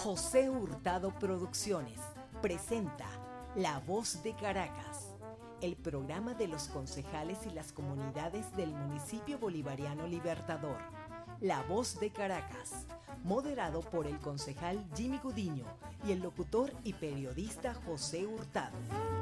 José Hurtado Producciones presenta La Voz de Caracas, el programa de los concejales y las comunidades del municipio bolivariano Libertador. La Voz de Caracas, moderado por el concejal Jimmy Gudiño y el locutor y periodista José Hurtado.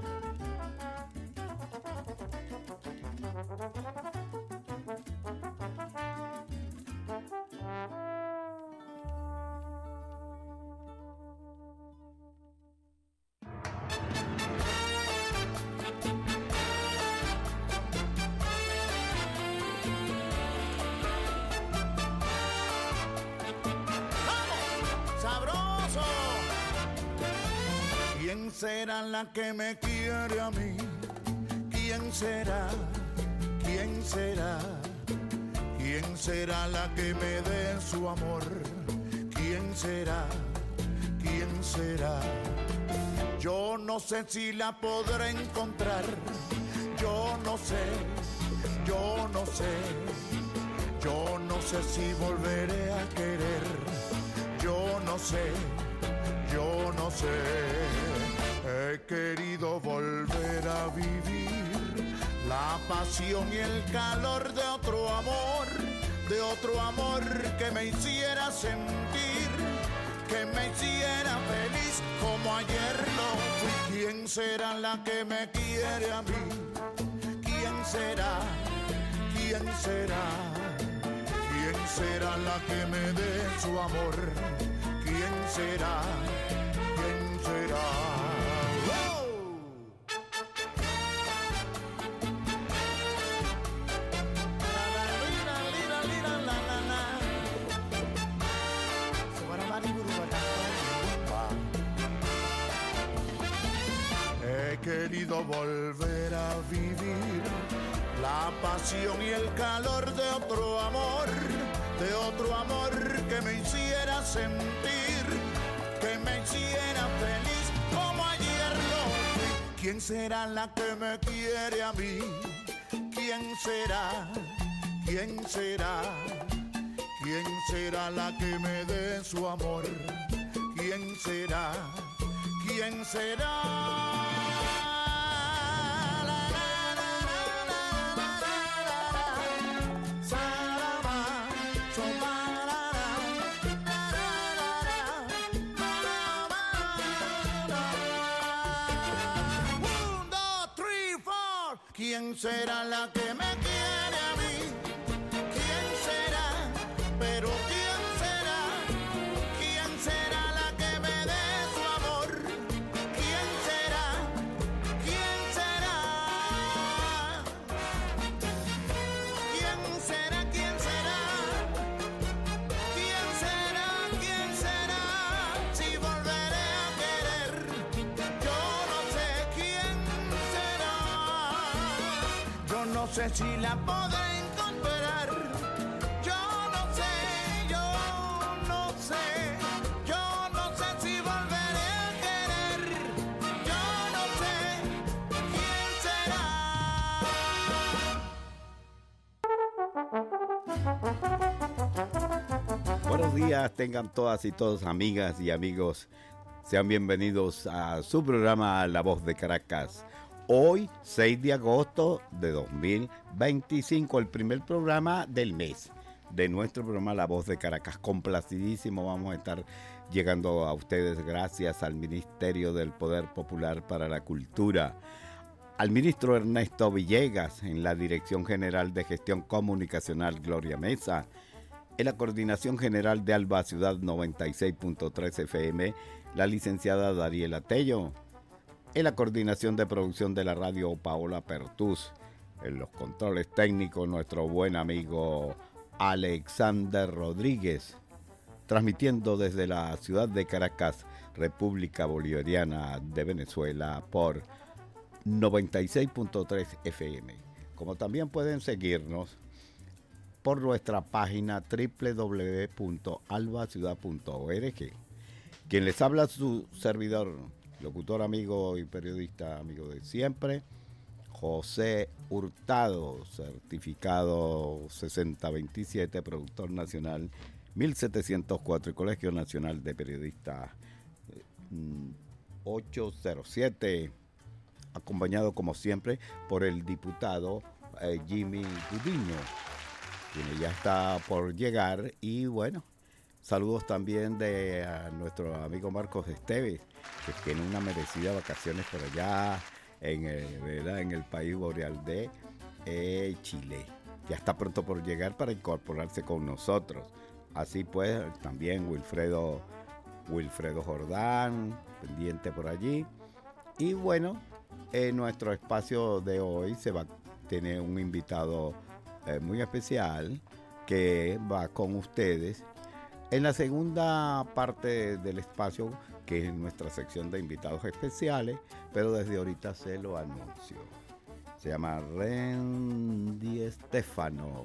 ¿Quién será la que me quiere a mí? ¿Quién será? ¿Quién será? ¿Quién será la que me dé su amor? ¿Quién será? ¿Quién será? Yo no sé si la podré encontrar. Yo no sé, yo no sé. Yo no sé si volveré a querer. Yo no sé. Yo no sé, he querido volver a vivir la pasión y el calor de otro amor que me hiciera sentir, que me hiciera feliz como ayer lo fui. ¿Quién será la que me quiere a mí? ¿Quién será? ¿Quién será? ¿Quién será la que me dé su amor? ¿Quién será? ¿Quién será? ¡Wow! He querido volver a vivir la pasión y el calor de otro amor que me hiciera sentir, que me hiciera feliz como ayer lo fui. ¿Quién será la que me quiere a mí? ¿Quién será? ¿Quién será? ¿Quién será la que me dé su amor? ¿Quién será? ¿Quién será? ¿Quién será la que me quiere a mí? ¿Quién será? Pero ¿quién será? ¿Quién será la que me dé su amor? ¿Quién será? ¿Quién será? ¿Quién será? ¿Quién será? ¿Quién será? ¿Quién será? Si volveré a querer, yo no sé quién será. Yo no sé si la podré encontrar. Yo no sé, yo no sé. Yo no sé si volveré a querer. Yo no sé quién será. Buenos días, tengan todas y todos, amigas y amigos. Sean bienvenidos a su programa La Voz de Caracas. Hoy, 6 de agosto de 2025, el primer programa del mes de nuestro programa La Voz de Caracas. Complacidísimo, vamos a estar llegando a ustedes gracias al Ministerio del Poder Popular para la Cultura, al ministro Ernesto Villegas, en la Dirección General de Gestión Comunicacional Gloria Mesa, en la Coordinación General de Alba Ciudad 96.3 FM, la licenciada Dariela Tello, en la coordinación de producción de la radio Paola Pertús, en los controles técnicos nuestro buen amigo Alexander Rodríguez, transmitiendo desde la ciudad de Caracas, República Bolivariana de Venezuela, por 96.3 FM. Como también pueden seguirnos por nuestra página www.albaciudad.org. Quien les habla, su servidor, locutor amigo y periodista amigo de siempre, José Hurtado, certificado 6027, productor nacional 1704, y Colegio Nacional de Periodistas 807, acompañado como siempre por el diputado Jimmy Gudiño, quien ya está por llegar. Y bueno, saludos también de a nuestro amigo Marcos Esteves, que tiene unas merecidas vacaciones por allá en el país boreal de Chile. Ya está pronto por llegar para incorporarse con nosotros. Así pues, también Wilfredo Jordán, pendiente por allí. Y bueno, en nuestro espacio de hoy se va a tener un invitado muy especial que va con ustedes en la segunda parte del espacio, que es nuestra sección de invitados especiales, pero desde ahorita se lo anuncio. Se llama Randy Stefano.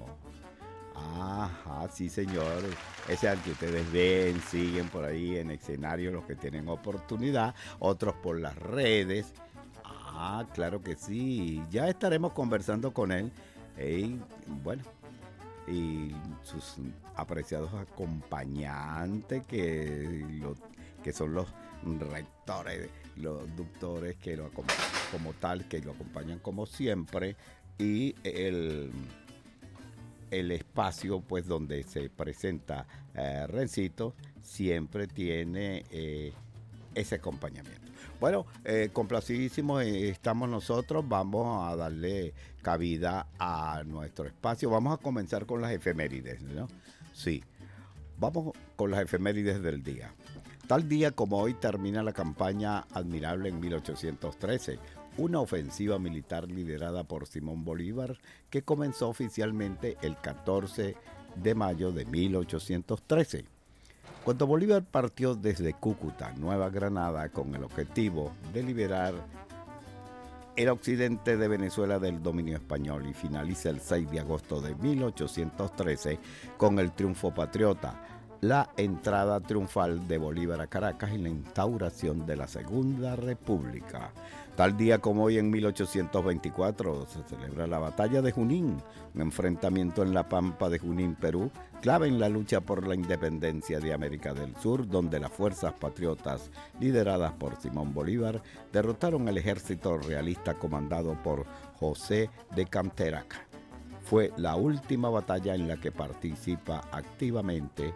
Ajá, sí señor, ese es el que ustedes ven, siguen por ahí en escenario, los que tienen oportunidad, otros por las redes. Ah, claro que sí, ya estaremos conversando con él. Y bueno, y sus apreciados acompañantes que son los rectores, los doctores que lo acompañan como tal, que lo acompañan como siempre, y el espacio pues donde se presenta Rencito siempre tiene ese acompañamiento. Bueno, complacidísimos estamos nosotros. Vamos a darle cabida a nuestro espacio. Vamos a comenzar con las efemérides, ¿no? Sí, vamos con las efemérides del día. Tal día como hoy termina la campaña admirable en 1813, una ofensiva militar liderada por Simón Bolívar que comenzó oficialmente el 14 de mayo de 1813. Cuando Bolívar partió desde Cúcuta, Nueva Granada, con el objetivo de liberar el occidente de Venezuela del dominio español, y finaliza el 6 de agosto de 1813 con el triunfo patriota, la entrada triunfal de Bolívar a Caracas y la instauración de la Segunda República. Tal día como hoy, en 1824, se celebra la Batalla de Junín, un enfrentamiento en la Pampa de Junín, Perú, clave en la lucha por la independencia de América del Sur, donde las fuerzas patriotas, lideradas por Simón Bolívar, derrotaron al ejército realista comandado por José de Canterac. Fue la última batalla en la que participa activamente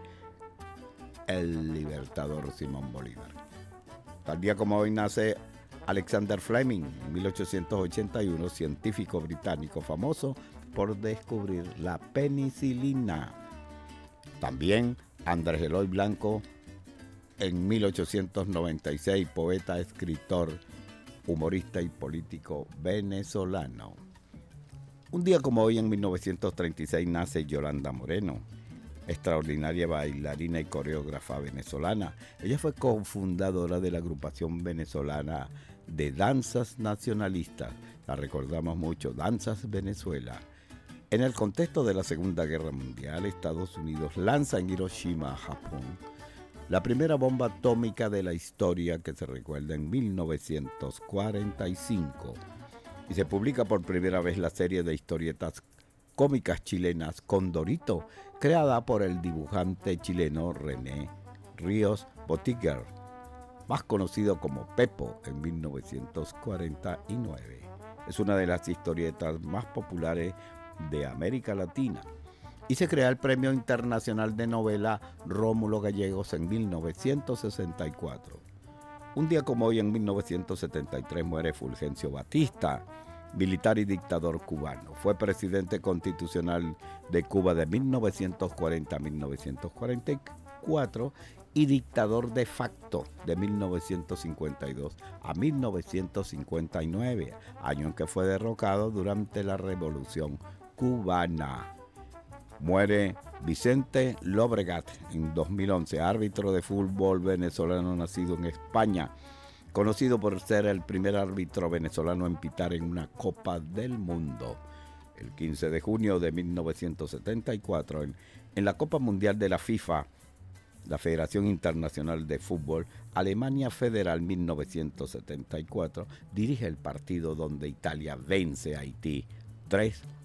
el libertador Simón Bolívar. Tal día como hoy nace Alexander Fleming, en 1881, científico británico famoso por descubrir la penicilina. También Andrés Eloy Blanco, en 1896, poeta, escritor, humorista y político venezolano. Un día como hoy, en 1936, nace Yolanda Moreno, extraordinaria bailarina y coreógrafa venezolana. Ella fue cofundadora de la agrupación venezolana de danzas nacionalistas. La recordamos mucho, Danzas Venezuela. En el contexto de la Segunda Guerra Mundial, Estados Unidos lanza en Hiroshima, Japón, la primera bomba atómica de la historia, que se recuerda en 1945. Y se publica por primera vez la serie de historietas cómicas chilenas Condorito, creada por el dibujante chileno René Ríos Bottiger, más conocido como Pepo, en 1949. Es una de las historietas más populares de América Latina. Y se crea el Premio Internacional de Novela Rómulo Gallegos en 1964. Un día como hoy, en 1973, muere Fulgencio Batista, militar y dictador cubano. Fue presidente constitucional de Cuba de 1940 a 1944 y dictador de facto de 1952 a 1959, año en que fue derrocado durante la Revolución Cubana. Muere Vicente Llobregat en 2011, árbitro de fútbol venezolano nacido en España, conocido por ser el primer árbitro venezolano en pitar en una Copa del Mundo. El 15 de junio de 1974, en la Copa Mundial de la FIFA, la Federación Internacional de Fútbol, Alemania Federal 1974, dirige el partido donde Italia vence a Haití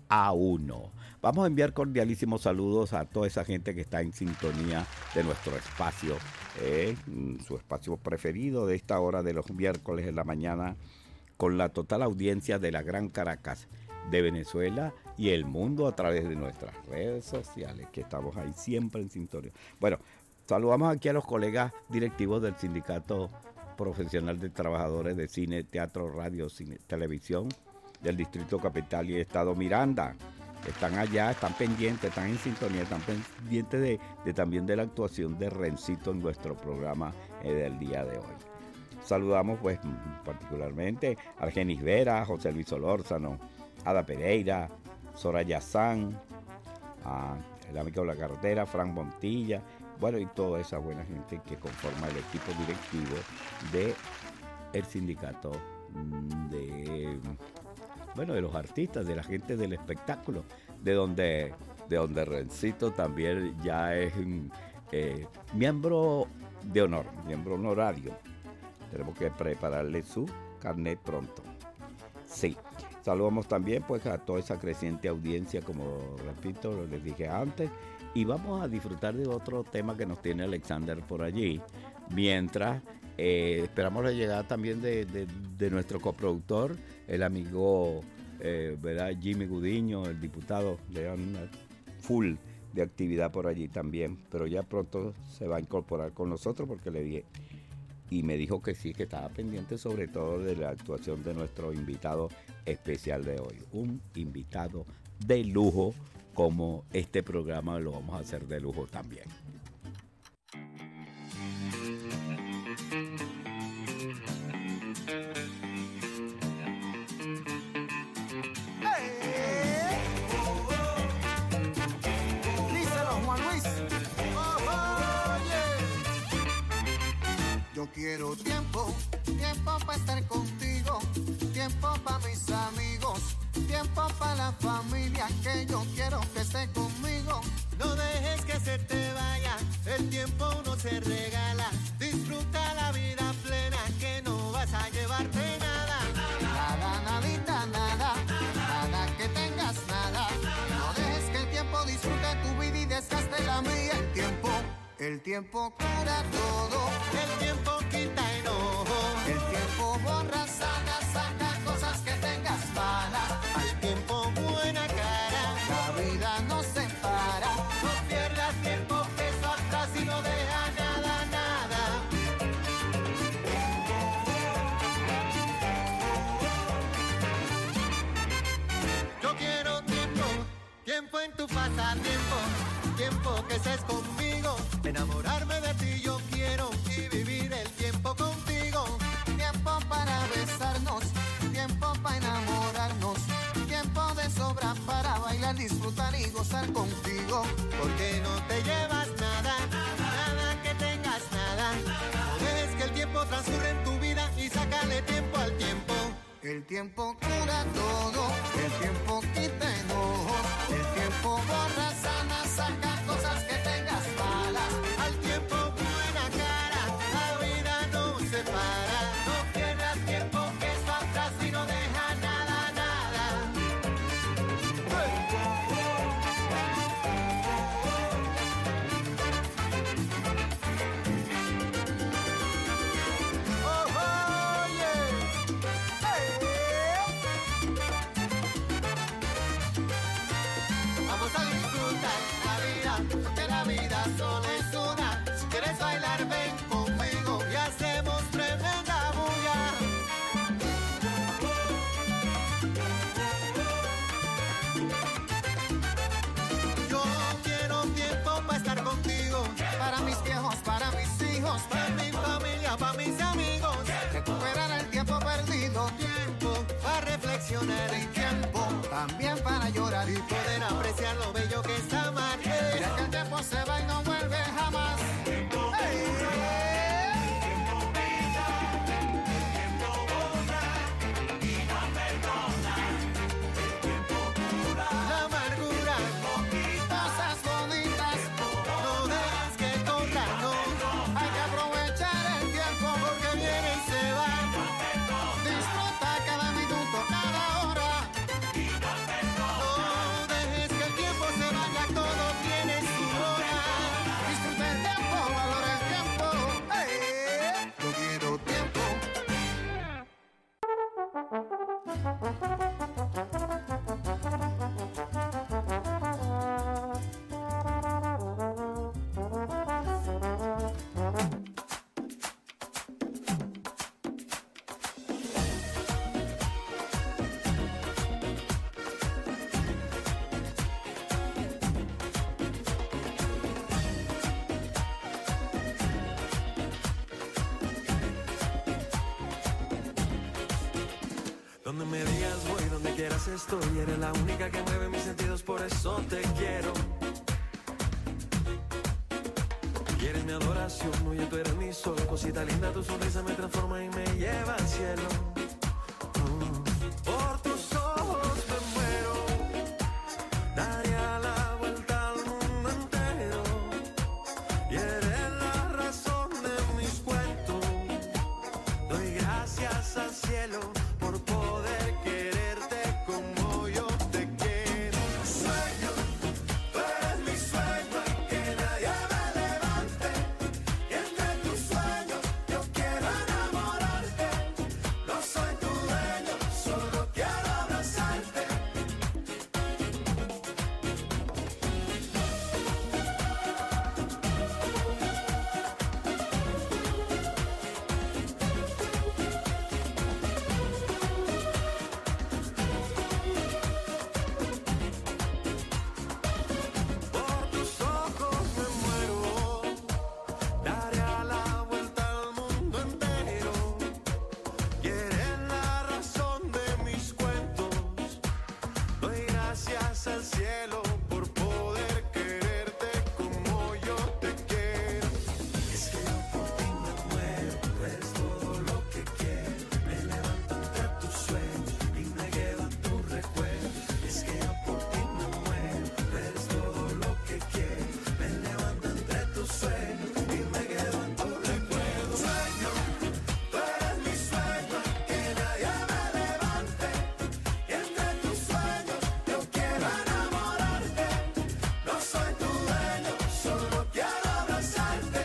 a 1. Vamos a enviar cordialísimos saludos a toda esa gente que está en sintonía de nuestro espacio, su espacio preferido de esta hora de los miércoles en la mañana, con la total audiencia de la Gran Caracas, de Venezuela y el mundo a través de nuestras redes sociales, que estamos ahí siempre en sintonía. Bueno, saludamos aquí a los colegas directivos del Sindicato Profesional de Trabajadores de Cine, Teatro, Radio, Cine, Televisión del Distrito Capital y Estado Miranda. Están allá, están pendientes, están en sintonía, están pendientes también de la actuación de Rencito en nuestro programa del día de hoy. Saludamos pues particularmente a Argenis Vera, José Luis Solórzano, Ada Pereira, Soraya San, el amigo de la carretera, Frank Montilla, bueno, y toda esa buena gente que conforma el equipo directivo del sindicato de los artistas, de la gente del espectáculo, de donde Rencito también ya es miembro de honor, miembro honorario. Tenemos que prepararle su carnet pronto. Sí, saludamos también pues a toda esa creciente audiencia, como repito, les dije antes, y vamos a disfrutar de otro tema que nos tiene Alexander por allí, mientras esperamos la llegada también de nuestro coproductor, el amigo ¿verdad? Jimmy Gudiño, el diputado, le dan una full de actividad por allí también, pero ya pronto se va a incorporar con nosotros porque le dije, y me dijo que sí, que estaba pendiente sobre todo de la actuación de nuestro invitado especial de hoy, un invitado de lujo, como este programa lo vamos a hacer de lujo también. Yo quiero tiempo para estar contigo, tiempo para mis amigos, tiempo para la familia, que yo quiero que esté conmigo. No dejes que se te vaya, el tiempo no se regala, disfruta la vida plena, que no vas a llevarte nada. Nada, nadita, nada, nada que tengas nada. No dejes que el tiempo disfrute tu vida y desgaste la mía. El tiempo cura todo, el tiempo quita enojo, el tiempo borra, sana, saca cosas que tengas malas. Al tiempo buena cara, la vida no se para. No pierdas tiempo, que eso atrás y no deja nada, nada. Yo quiero tiempo en tu pasatiempo, tiempo que estés conmigo. Enamorarme de ti yo quiero y vivir el tiempo contigo. Tiempo para besarnos, tiempo para enamorarnos, tiempo de sobra para bailar, disfrutar y gozar contigo. Porque no te llevas nada, nada que tengas nada. No dejes que el tiempo transcurra en tu vida y sácale tiempo al tiempo. El tiempo cura todo, el tiempo quita enojos, el tiempo borra, sana, saca cosas que tengas malas. Al tiempo buena cara, la vida no se para. No pierdas tiempo, que eso atrás y no deja nada, nada. Vamos a disfrutar la vida, porque la vida solo es una. Si quieres bailar, ven conmigo y hacemos tremenda bulla. Yo quiero tiempo para estar contigo, para mis viejos, para mis hijos, para mi familia, para mis amigos. recuperar el tiempo perdido, Tiempo para reflexionar y tiempo también para llorar y poder apreciar lo bello que es amar. mira que el tiempo se va y no vuelve jamás. La amargura, Cosas bonitas, no dejes que corra, no. hay que aprovechar el tiempo. Donde me digas voy, donde quieras estoy. Eres la única que mueve mis sentidos, por eso te quiero. Y eres mi adoración, oye, tú eres mi sol. Cosita linda, tu sonrisa me transforma y me lleva al cielo. Por tus ojos me muero, daría la vuelta al mundo entero. Y eres la razón de mis cuentos. Doy gracias al cielo por poder quererte como yo te quiero. Sueño, tú eres mi sueño, que nadie me levante. Y entre tus sueños yo quiero enamorarte. No soy tu dueño, solo quiero abrazarte. Por tus ojos me muero, daría la vuelta al mundo entero. Y eres la razón de mis cuentos. Doy gracias al cielo por poder quererte como yo te quiero. Es que yo por ti me muero, tú eres todo lo que quiero. Me levanto entre tus sueños y me quedo en tu recuerdo. Es que yo por ti me muero, tú eres todo lo que quiero. Me levanto entre tus sueños y me quedo en tu recuerdo. Sueño, tú eres mi sueño, que nadie me levante. Y entre tus sueños yo quiero enamorarte. No soy tu dueño, solo quiero abrazarte.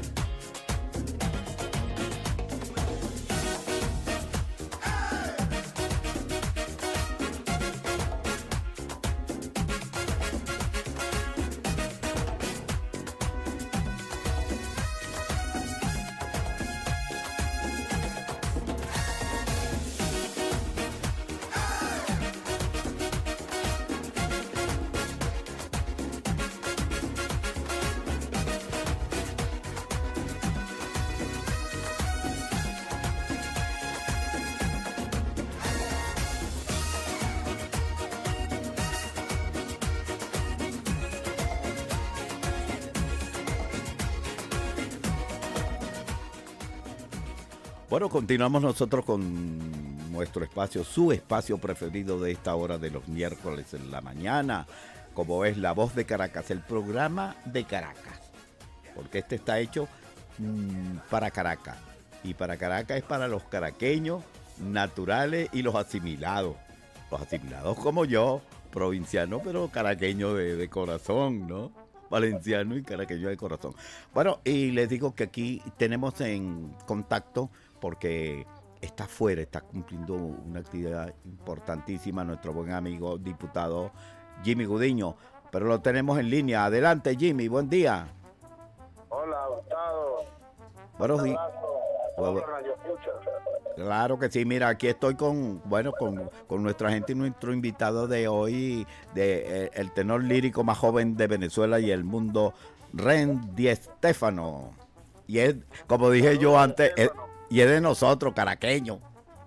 Bueno, continuamos nosotros con nuestro espacio, su espacio preferido de esta hora de los miércoles en la mañana, como es La Voz de Caracas, el programa de Caracas, porque este está hecho para Caracas, y para Caracas es para los caraqueños naturales y los asimilados como yo, provinciano, pero caraqueño de corazón, ¿no? Valenciano y caraqueño de corazón. Bueno, y les digo que aquí tenemos en contacto porque está afuera, está cumpliendo una actividad importantísima nuestro buen amigo diputado Jimmy Gudiño, pero lo tenemos en línea. Adelante, Jimmy, buen día. Hola, Gustavo. Buenos días. Hola, Radio Escucha. Claro que sí, mira, aquí estoy con nuestra gente y nuestro invitado de hoy, el tenor lírico más joven de Venezuela y el mundo, Ren Di Stéfano. Y es, como dije yo antes, y es de nosotros, caraqueño.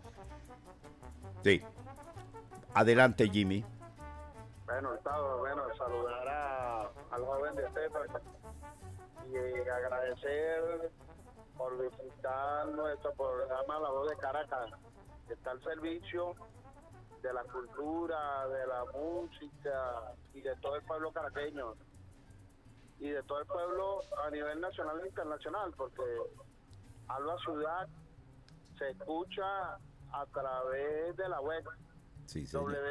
Sí. Adelante, Jimmy. Bueno, Gustavo, saludar al joven de Stéfano y agradecer por visitar nuestro programa La Voz de Caracas, que está al servicio de la cultura, de la música y de todo el pueblo caraqueño y de todo el pueblo a nivel nacional e internacional, porque Alba Ciudad se escucha a través de la web, Sí,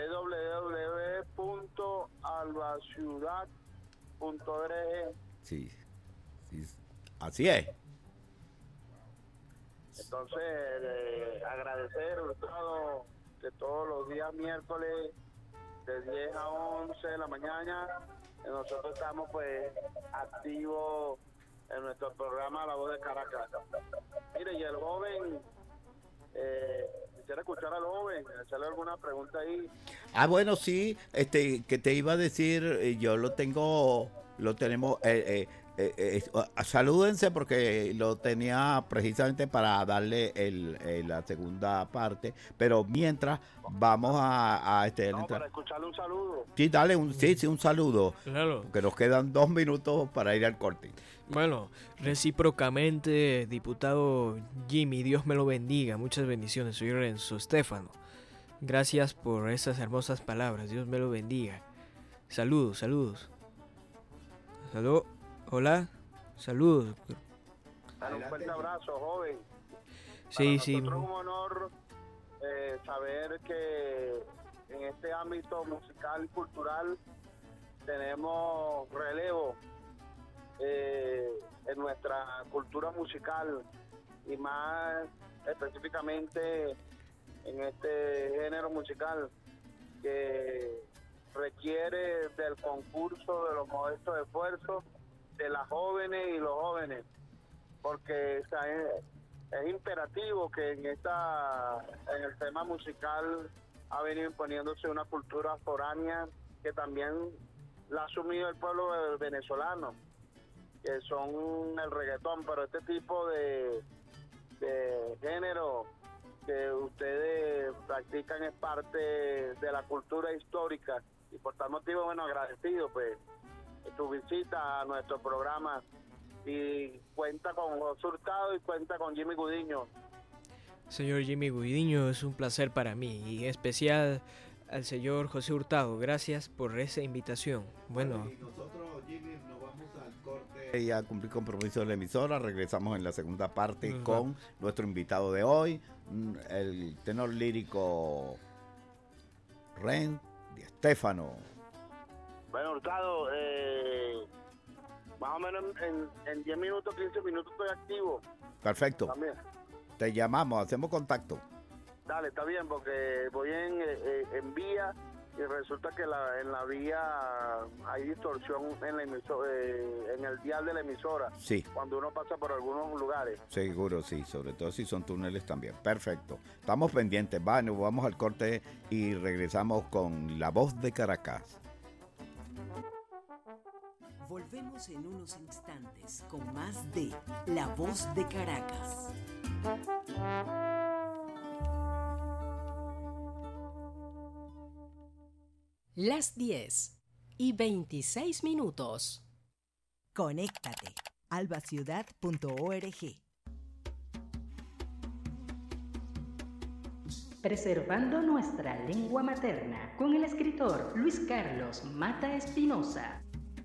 www.albaciudad.org. Sí, así es. Entonces, agradecer, Gustavo, todos los días miércoles de 10 a 11 de la mañana. Nosotros estamos pues activos en nuestro programa La Voz de Caracas. Mire, y el joven, quisiera escuchar al joven, hacerle alguna pregunta ahí. Bueno, sí, que te iba a decir, yo lo tenemos, salúdense porque lo tenía precisamente para darle la segunda parte, pero mientras vamos a para escucharle un saludo. Sí, dale un saludo. Claro. Que nos quedan 2 minutos para ir al corte. Bueno, recíprocamente, diputado Jimmy, Dios me lo bendiga. Muchas bendiciones. Soy Renzo Estefano. Gracias por esas hermosas palabras. Dios me lo bendiga. Saludos. Salud. Hola. Saludos. Un fuerte abrazo, joven. Sí. Para nosotros es un honor saber que en este ámbito musical y cultural tenemos relevo en nuestra cultura musical y más específicamente en este género musical que requiere del concurso, de los modestos esfuerzos de las jóvenes y los jóvenes, porque es imperativo que en el tema musical ha venido imponiéndose una cultura foránea que también la ha asumido el pueblo venezolano, que son el reggaetón, pero este tipo de género que ustedes practican es parte de la cultura histórica, y por tal motivo, bueno, agradecido pues tu visita a nuestro programa, y cuenta con José Hurtado y cuenta con Jimmy Gudiño. Señor Jimmy Gudiño, es un placer para mí, y en especial al señor José Hurtado. Gracias por esa invitación. Bueno, y nosotros, Jimmy, nos vamos al corte y a cumplir compromiso de la emisora. Regresamos en la segunda parte con nuestro invitado de hoy, el tenor lírico Ren Di Stefano. Bueno, Hurtado, más o menos en 10 minutos, 15 minutos estoy activo. Perfecto. También. Te llamamos, hacemos contacto. Dale, está bien, porque voy en vía y resulta que en la vía hay distorsión en el dial de la emisora. Sí. Cuando uno pasa por algunos lugares. Seguro, sí, sobre todo si son túneles también. Perfecto. Estamos pendientes. Bueno, vamos al corte y regresamos con La Voz de Caracas. Volvemos en unos instantes con más de La Voz de Caracas. Las 10:26. Conéctate. albaciudad.org. Preservando nuestra lengua materna con el escritor Luis Carlos Mata Espinosa.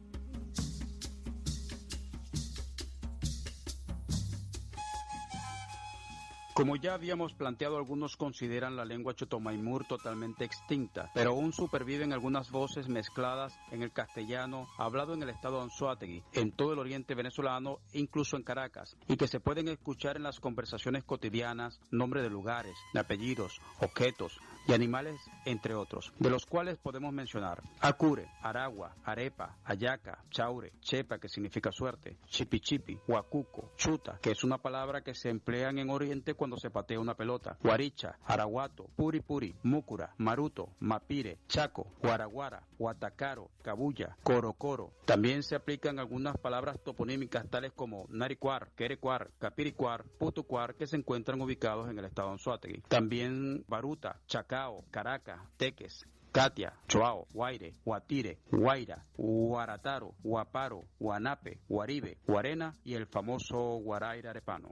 Como ya habíamos planteado, algunos consideran la lengua chotomaimur totalmente extinta, pero aún superviven algunas voces mezcladas en el castellano hablado en el estado de Anzoátegui, en todo el oriente venezolano e incluso en Caracas, y que se pueden escuchar en las conversaciones cotidianas, nombres de lugares, de apellidos, objetos y animales, entre otros, de los cuales podemos mencionar Acure, Aragua, Arepa, Ayaca, Chaure, Chepa, que significa suerte, Chipichipi, Huacuco, Chuta, que es una palabra que se emplean en Oriente cuando se patea una pelota, Guaricha, Araguato, Puripuri, Múcura, Maruto, Mapire, Chaco, Guaraguara, Huatacaro, Cabuya, Corocoro. También se aplican algunas palabras toponímicas tales como Naricuar, Querecuar, Capiricuar, Putucuar, que se encuentran ubicados en el estado de Anzoátegui. También Baruta, Chacao, Caracas, Teques, Catia, Choao, Guaire, Guatire, Guaira, Guarataro, Guaparo, Guanape, Guaribe, Guarena y el famoso Guaraira arepano.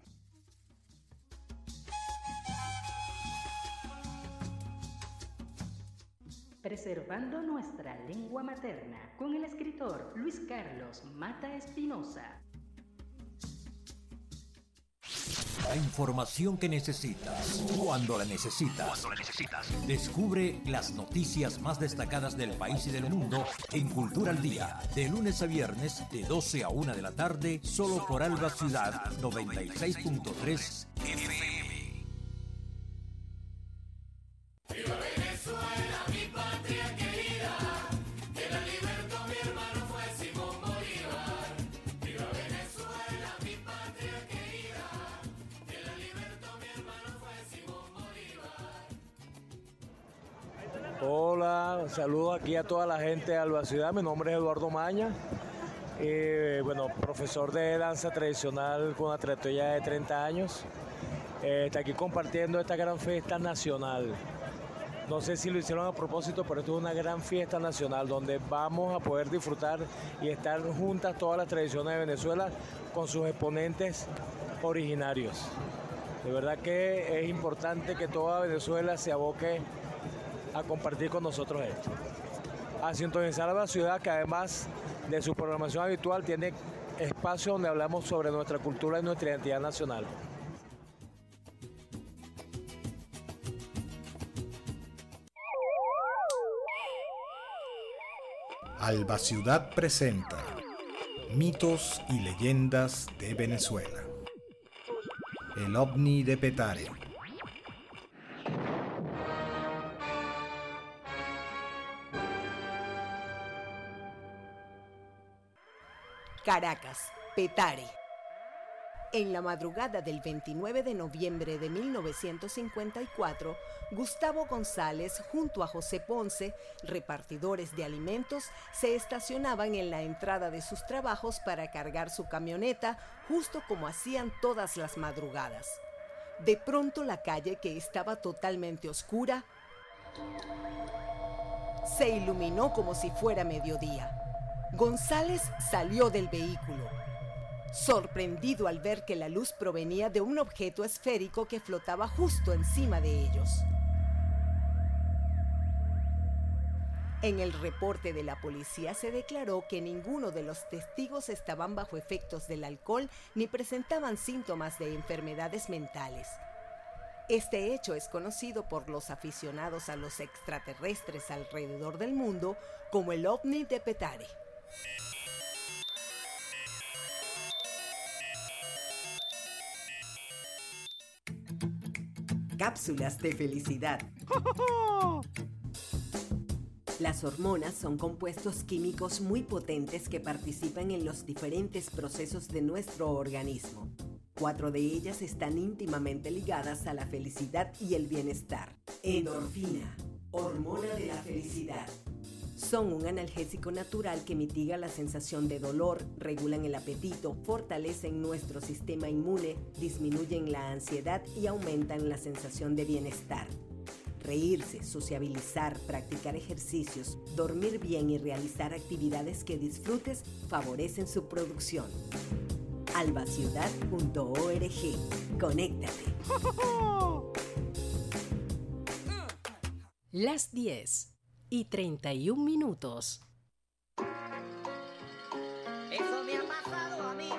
Preservando nuestra lengua materna con el escritor Luis Carlos Mata Espinosa. La información que necesitas, cuando la necesitas. Descubre las noticias más destacadas del país y del mundo en Cultura al Día, de lunes a viernes, de 12 a 1 de la tarde, solo por Alba Ciudad 96.3 FM. Hola, saludos aquí a toda la gente de Alba Ciudad. Mi nombre es Eduardo Maña. Profesor de danza tradicional con una trayectoria de 30 años. Está aquí compartiendo esta gran fiesta nacional. No sé si lo hicieron a propósito, pero esto es una gran fiesta nacional donde vamos a poder disfrutar y estar juntas todas las tradiciones de Venezuela con sus exponentes originarios. De verdad que es importante que toda Venezuela se aboque a compartir con nosotros esto. A sintonizar a la ciudad, que además de su programación habitual tiene espacios donde hablamos sobre nuestra cultura y nuestra identidad nacional. Alba Ciudad presenta Mitos y leyendas de Venezuela. El ovni de Petare. Caracas, Petare. En la madrugada del 29 de noviembre de 1954, Gustavo González junto a José Ponce, repartidores de alimentos, se estacionaban en la entrada de sus trabajos para cargar su camioneta, justo como hacían todas las madrugadas. De pronto la calle, que estaba totalmente oscura, se iluminó como si fuera mediodía. González salió del vehículo, sorprendido al ver que la luz provenía de un objeto esférico que flotaba justo encima de ellos. En el reporte de la policía se declaró que ninguno de los testigos estaban bajo efectos del alcohol ni presentaban síntomas de enfermedades mentales. Este hecho es conocido por los aficionados a los extraterrestres alrededor del mundo como el ovni de Petare. Cápsulas de felicidad. Las hormonas son compuestos químicos muy potentes que participan en los diferentes procesos de nuestro organismo. 4 de ellas están íntimamente ligadas a la felicidad y el bienestar. Endorfina, hormona de la felicidad. Son un analgésico natural que mitiga la sensación de dolor, regulan el apetito, fortalecen nuestro sistema inmune, disminuyen la ansiedad y aumentan la sensación de bienestar. Reírse, sociabilizar, practicar ejercicios, dormir bien y realizar actividades que disfrutes favorecen su producción. albaciudad.org. Conéctate. Las 10:31. Eso me ha pasado a mí.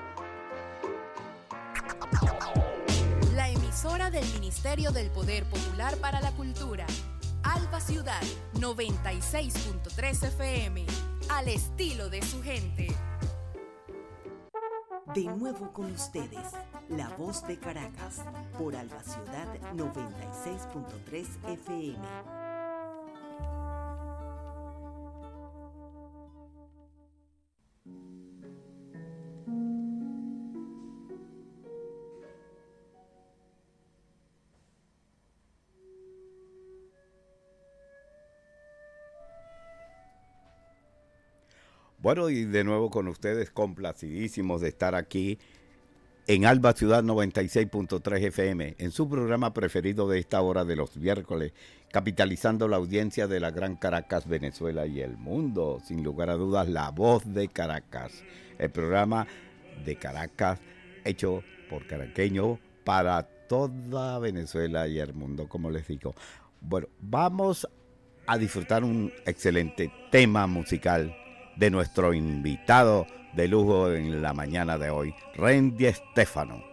La emisora del Ministerio del Poder Popular para la Cultura. Alba Ciudad 96.3 FM. Al estilo de su gente. De nuevo con ustedes, La Voz de Caracas, por Alba Ciudad 96.3 FM. Bueno, y de nuevo con ustedes, complacidísimos de estar aquí en Alba Ciudad 96.3 FM, en su programa preferido de esta hora de los miércoles, capitalizando la audiencia de la Gran Caracas, Venezuela y el mundo. Sin lugar a dudas, La Voz de Caracas, el programa de Caracas hecho por caraqueños para toda Venezuela y el mundo, como les digo. Bueno, vamos a disfrutar un excelente tema musical de nuestro invitado de lujo en la mañana de hoy, Randy Stefano.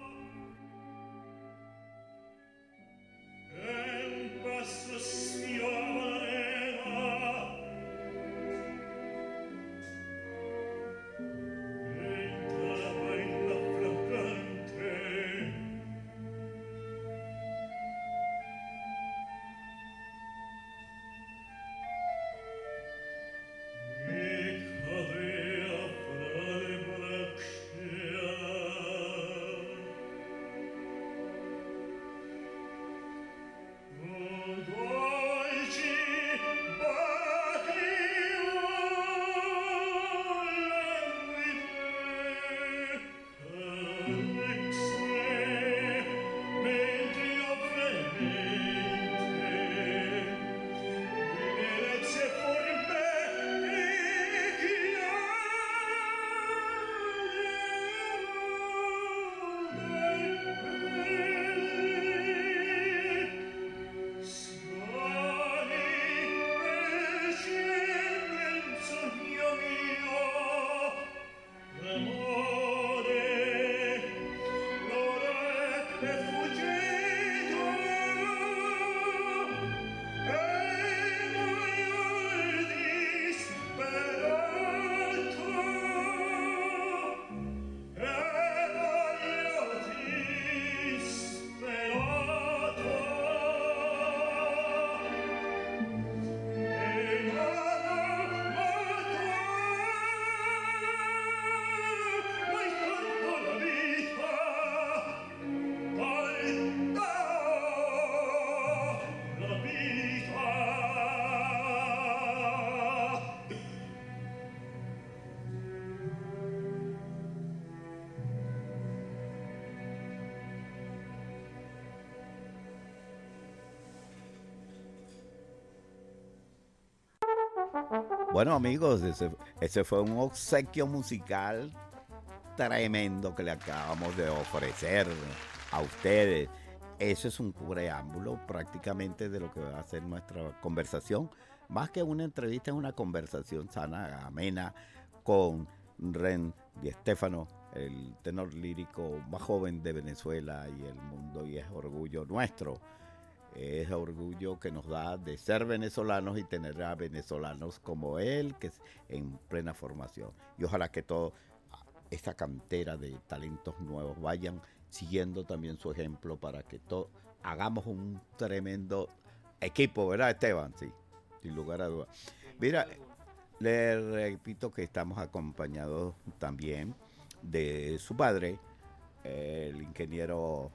Bueno, amigos, ese fue un obsequio musical tremendo que le acabamos de ofrecer a ustedes. Eso es un preámbulo prácticamente de lo que va a ser nuestra conversación. Más que una entrevista, es una conversación sana, amena, con Ren Di Stéfano, el tenor lírico más joven de Venezuela y el mundo, y es orgullo nuestro. Es orgullo que nos da de ser venezolanos y tener a venezolanos como él, que es en plena formación. Y ojalá que toda esta cantera de talentos nuevos vayan siguiendo también su ejemplo para que todos hagamos un tremendo equipo, ¿verdad, Esteban? Sí, sin lugar a dudas. Mira, le repito que estamos acompañados también de su padre, el ingeniero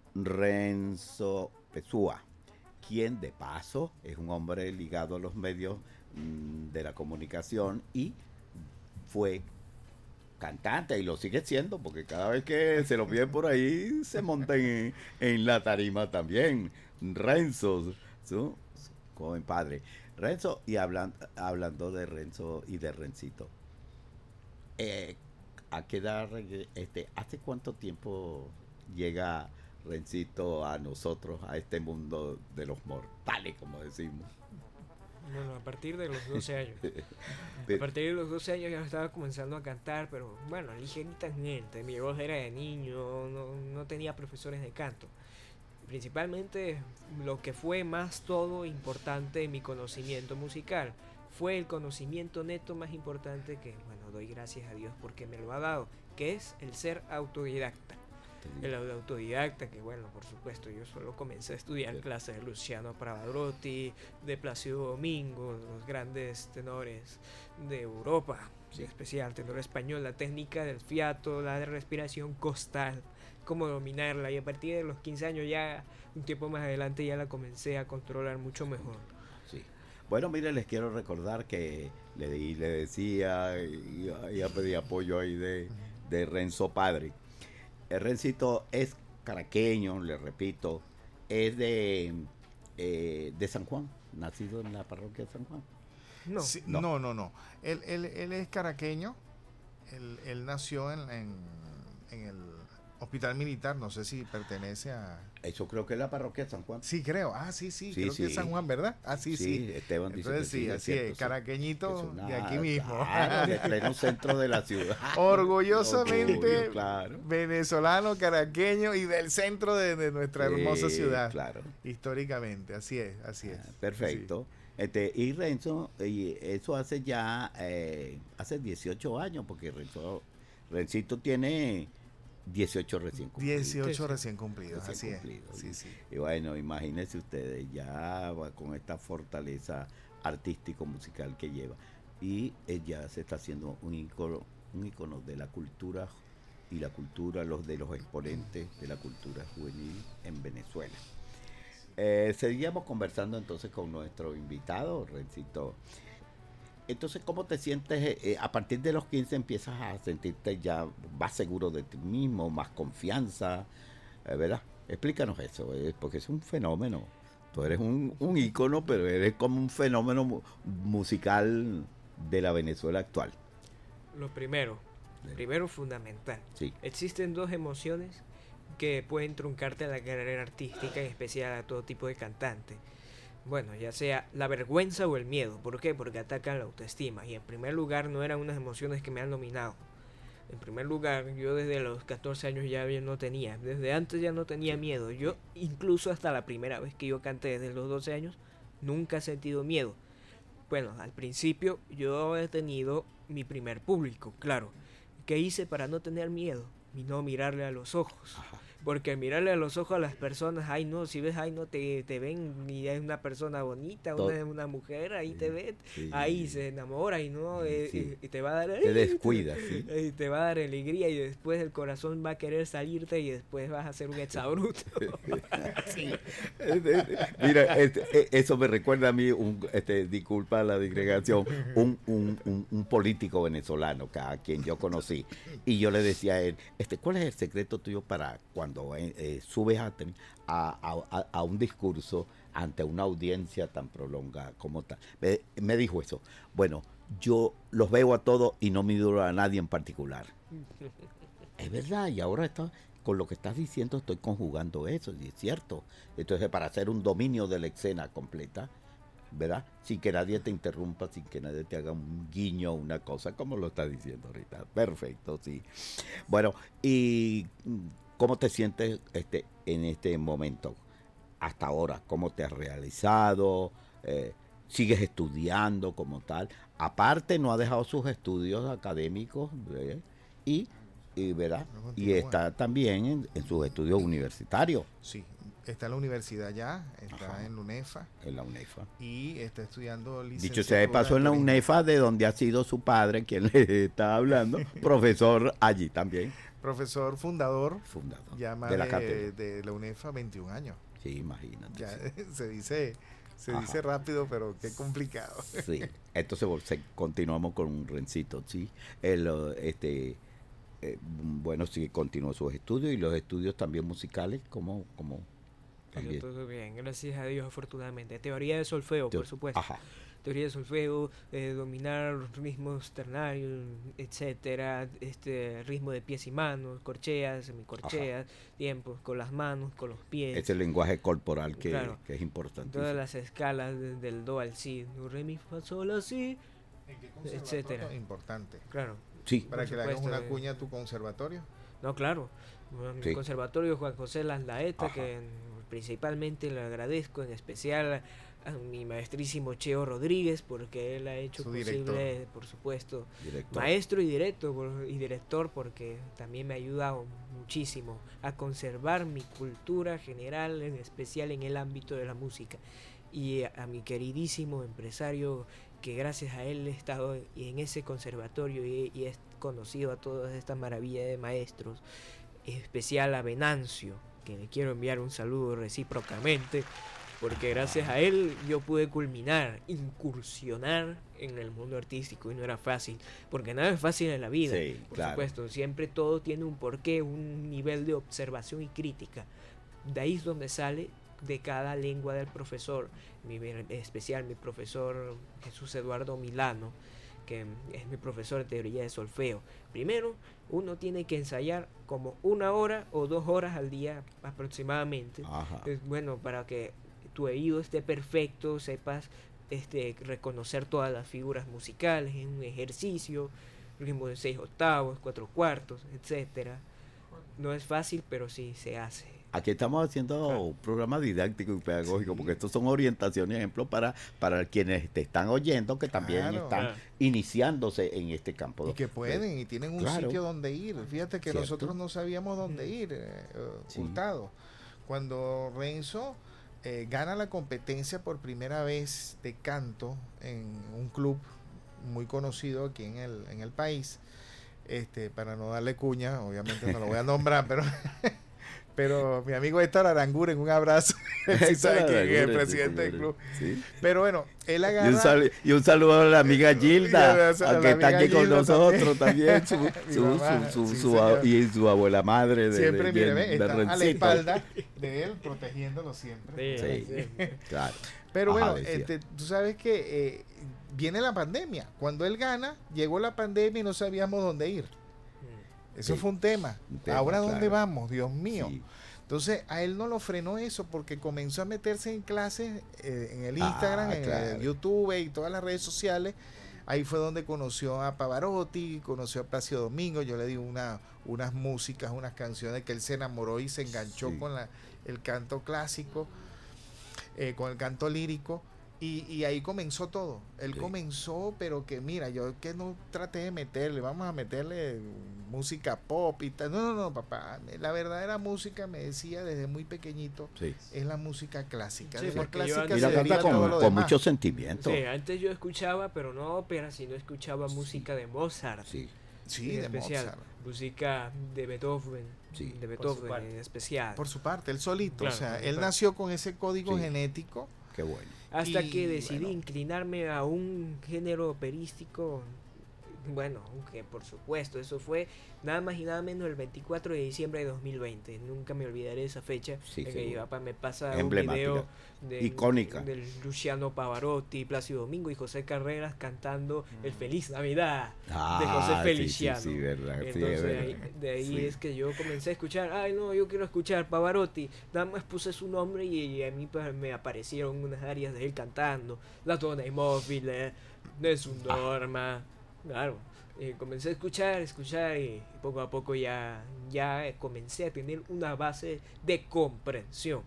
Renzo Pessoa, quien de paso es un hombre ligado a los medios de la comunicación y fue cantante y lo sigue siendo, porque cada vez que se lo piden por ahí se monta en la tarima también. Renzo, su joven padre. Renzo, y hablando de Renzo y de Rencito, ¿a qué edad, hace cuánto tiempo llega Rencito a nosotros, a este mundo de los mortales, como decimos? Bueno, a partir de los 12 años. A partir de los 12 años ya estaba comenzando a cantar, pero bueno, ligeramente. Mi voz era de niño, no tenía profesores de canto. Principalmente lo que fue más todo importante en mi conocimiento musical fue el conocimiento neto más importante que, bueno, doy gracias a Dios porque me lo ha dado, que es el ser autodidacta. El autodidacta, que bueno, por supuesto, yo solo comencé a estudiar clases de Luciano Pavarotti, de Plácido Domingo, los grandes tenores de Europa, en especial tenor español, la técnica del fiato, la respiración costal, cómo dominarla, y a partir de los 15 años ya, un tiempo más adelante, ya la comencé a controlar mucho mejor. Sí. Bueno, mire, les quiero recordar que le decía y pedí apoyo ahí de Renzo Padre. El Rencito es caraqueño, le repito, es de San Juan, nacido en la parroquia de San Juan. No. Sí, no. Él es caraqueño, él nació en el Hospital Militar, no sé si pertenece a... Eso creo que es la parroquia de San Juan. Sí, creo. Creo que es San Juan, ¿verdad? Sí. Esteban dice entonces, que sí, así es, caraqueñito de aquí mismo. Claro, de pleno centro de la ciudad. Orgullosamente venezolano, caraqueño y del centro de nuestra hermosa ciudad. Claro. Históricamente, así es. Perfecto. Y Renzo, y eso hace ya, hace 18 años, porque Rencito tiene 18 recién cumplidos. 18 recién cumplidos, así es. Sí. Y bueno, imagínense ustedes, ya con esta fortaleza artístico-musical que lleva. Y ella se está haciendo un ícono de la cultura y los de los exponentes de la cultura juvenil en Venezuela. Seguíamos conversando entonces con nuestro invitado, Rencito. Entonces, ¿cómo te sientes? A partir de los 15 empiezas a sentirte ya más seguro de ti mismo, más confianza, ¿verdad? Explícanos eso, porque es un fenómeno. Tú eres un ícono, pero eres como un fenómeno musical de la Venezuela actual. Lo primero fundamental. Sí. Existen dos emociones que pueden truncarte la carrera artística, en especial a todo tipo de cantante. Bueno, ya sea la vergüenza o el miedo. ¿Por qué? Porque atacan la autoestima. Y en primer lugar no eran unas emociones que me han dominado. En primer lugar, yo desde los 14 años no tenía, desde antes ya no tenía miedo. Yo incluso hasta la primera vez que yo canté desde los 12 años, nunca he sentido miedo. Bueno, al principio yo he tenido mi primer público, claro. ¿Qué hice para no tener miedo? Y no mirarle a los ojos. Ajá. Porque mirarle a los ojos a las personas, ay no, si ves, ay no, te ven y es una persona bonita, una mujer, ahí te ve, ahí se enamora y no, y te va a dar... Te descuida, sí. Y te va a dar alegría y después el corazón va a querer salirte y después vas a hacer un exabruto. Sí. Mira, eso me recuerda a mí, disculpa la digregación, un político venezolano a quien yo conocí, y yo le decía a él, ¿cuál es el secreto tuyo para cuando subes a un discurso ante una audiencia tan prolongada como tal? Me dijo eso. Bueno, yo los veo a todos y no miro a nadie en particular. Es verdad, y ahora con lo que estás diciendo estoy conjugando eso, y es cierto. Entonces, para hacer un dominio de la escena completa, ¿verdad? Sin que nadie te interrumpa, sin que nadie te haga un guiño, una cosa, como lo estás diciendo ahorita. Perfecto, sí. Bueno, y ¿cómo te sientes en este momento? Hasta ahora, ¿cómo te has realizado? ¿Sigues estudiando como tal? Aparte, no ha dejado sus estudios académicos, ¿verdad? Y está también en sus estudios universitarios. Sí, está en la universidad ya, está en la UNEFA. En la UNEFA. Y está estudiando licenciatura. Dicho sea de paso, en la UNEFA, de donde ha sido su padre, quien le está hablando, profesor allí también. Profesor fundador ya más de la UNEFA, 21 años. Sí, imagínate. Ya, se dice rápido, pero qué complicado. Sí, entonces continuamos con un Rencito, ¿sí? Bueno, sí, continuó sus estudios y los estudios también musicales, como también. Todo bien, gracias a Dios, afortunadamente. Teoría de solfeo, por supuesto. Ajá. Teoría de solfeo, dominar ritmos ternarios, etcétera, ritmo de pies y manos, corcheas, semicorcheas, tiempos con las manos, con los pies. Ese lenguaje corporal que es importante. Todas las escalas del do al si, do, re, mi, fa, sol, la, si, etcétera. Importante. Claro. Sí. Para que le hagas una cuña a tu conservatorio. No, claro. Mi conservatorio Juan José Landaeta, que principalmente le agradezco, en especial a mi maestrísimo Cheo Rodríguez, porque él ha hecho posible, por supuesto, maestro y director, porque también me ha ayudado muchísimo a conservar mi cultura general, en especial en el ámbito de la música. Y a mi queridísimo empresario, que gracias a él he estado en ese conservatorio y he conocido a todas estas maravillas de maestros, en especial a Venancio, que le quiero enviar un saludo recíprocamente, porque gracias a él yo pude incursionar en el mundo artístico, y no era fácil, porque nada es fácil en la vida, por supuesto, siempre todo tiene un porqué, un nivel de observación y crítica. De ahí es donde sale de cada lengua del profesor, en especial mi profesor Jesús Eduardo Milano, que es mi profesor de teoría de solfeo. Primero, uno tiene que ensayar como 1 hora o 2 horas al día aproximadamente. Bueno, para que tu oído esté perfecto, sepas reconocer todas las figuras musicales en un ejercicio, ritmo de 6/8, 4/4, etcétera. No es fácil, pero sí se hace. Aquí estamos haciendo un programa didáctico y pedagógico, porque estos son orientaciones, ejemplos para quienes te están oyendo, que también están iniciándose en este campo. Y que pueden, y tienen un sitio donde ir. Fíjate que nosotros no sabíamos dónde ir, Hurtado. Cuando Renzo gana la competencia por primera vez de canto en un club muy conocido aquí en el país, para no darle cuña, obviamente no lo voy a nombrar, pero mi amigo Héctor Aranguren, un abrazo. Sí, sabe que es el presidente del club. Sí. Pero bueno, él agarra. Y un saludo a la amiga Gilda, que está aquí con nosotros también. Y su abuela madre. Siempre, mire, está a la espalda de él, protegiéndolo siempre. Sí. Claro. Pero bueno, tú sabes que viene la pandemia. Cuando él gana, llegó la pandemia y no sabíamos dónde ir. Eso fue un tema. Ahora, ¿dónde vamos? Dios mío. Sí. Entonces, a él no lo frenó eso, porque comenzó a meterse en clases en el Instagram, en el YouTube y todas las redes sociales, Ahí fue donde conoció a Pavarotti, conoció a Plácido Domingo. Yo le di unas músicas, unas canciones que él se enamoró y se enganchó con el canto clásico, con el canto lírico. Y ahí comenzó todo. Él comenzó, pero que mira, yo que no traté de meterle, vamos a meterle música pop y tal. No, papá. La verdadera música, me decía desde muy pequeñito, es la música clásica. Sí, la clásica y la canta con mucho sentimiento. Sí, antes yo escuchaba, pero no ópera, sino escuchaba música de Mozart. Sí, en de especial, Mozart. Música de Beethoven, de Beethoven en especial. Por su parte, él solito. Claro, o sea, él nació con ese código genético. Qué bueno. Hasta que decidí inclinarme a un género operístico, bueno, aunque por supuesto, eso fue nada más y nada menos el 24 de diciembre de 2020. Nunca me olvidaré esa fecha. Sí, en que mi papá me pasa un video icónica del Luciano Pavarotti, Plácido Domingo y José Carreras cantando el Feliz Navidad de José Feliciano. Sí, verdad. Entonces de ahí es que yo comencé a escuchar, yo quiero escuchar Pavarotti. Nada más puse su nombre y a mí me aparecieron unas áreas de él cantando La donna immobile, Nessun dorma. Claro, comencé a escuchar y poco a poco ya comencé a tener una base de comprensión.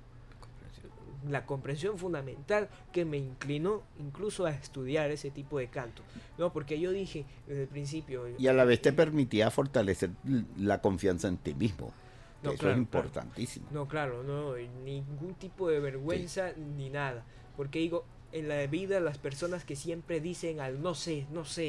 La comprensión fundamental que me inclinó incluso a estudiar ese tipo de canto. No, porque yo dije desde el principio... Y a la vez te permitía fortalecer la confianza en ti mismo. No, eso claro, es importantísimo. No, claro, no, ningún tipo de vergüenza ni nada. Porque digo, en la vida las personas que siempre dicen al no sé,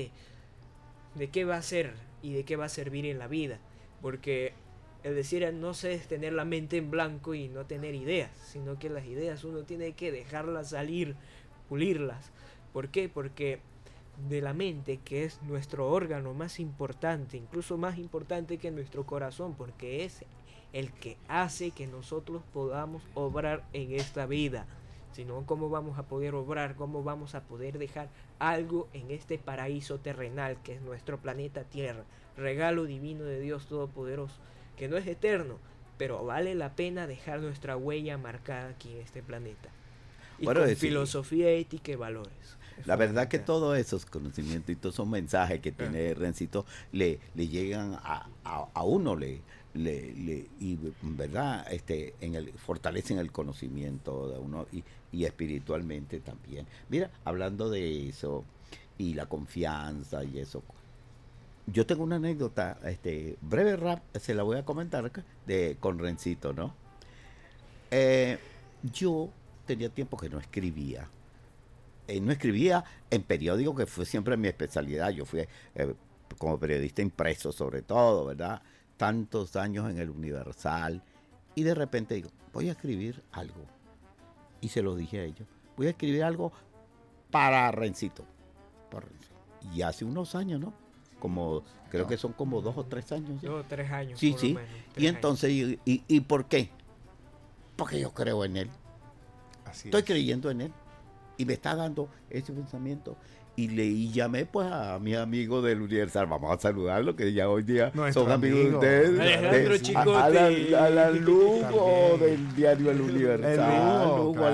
de qué va a ser y de qué va a servir en la vida, porque el decir no sé es tener la mente en blanco y no tener ideas, sino que las ideas uno tiene que dejarlas salir, pulirlas. ¿Por qué? Porque de la mente, que es nuestro órgano más importante, incluso más importante que nuestro corazón, porque es el que hace que nosotros podamos obrar en esta vida. Sino cómo vamos a poder obrar, cómo vamos a poder dejar algo en este paraíso terrenal que es nuestro planeta Tierra, regalo divino de Dios Todopoderoso, que no es eterno, pero vale la pena dejar nuestra huella marcada aquí en este planeta. Y con filosofía, ética y valores. La verdad que todos esos conocimientos y todos esos mensajes que tiene Rencito le llegan a uno, y verdad fortalecen el conocimiento de uno y espiritualmente también. Mira, hablando de eso y la confianza y eso, yo tengo una anécdota breve rap, se la voy a comentar con Rencito, ¿no? Yo tenía tiempo que no escribía en periódico, que fue siempre mi especialidad. Yo fui como periodista impreso sobre todo, ¿verdad? Tantos años en el Universal, y de repente digo, voy a escribir algo, y se lo dije a ellos, voy a escribir algo para Rencito, y hace unos años, ¿no? Creo que son como 2 o 3 años. 2 o 3 años. Sí, sí. Y entonces, ¿y por qué? Porque yo creo en él. Estoy creyendo en él, y me está dando ese pensamiento. Y llamé pues a mi amigo del Universal, vamos a saludarlo, que ya hoy día son amigos de ustedes. Alejandro Chicote. Alan Lugo del diario El Universal.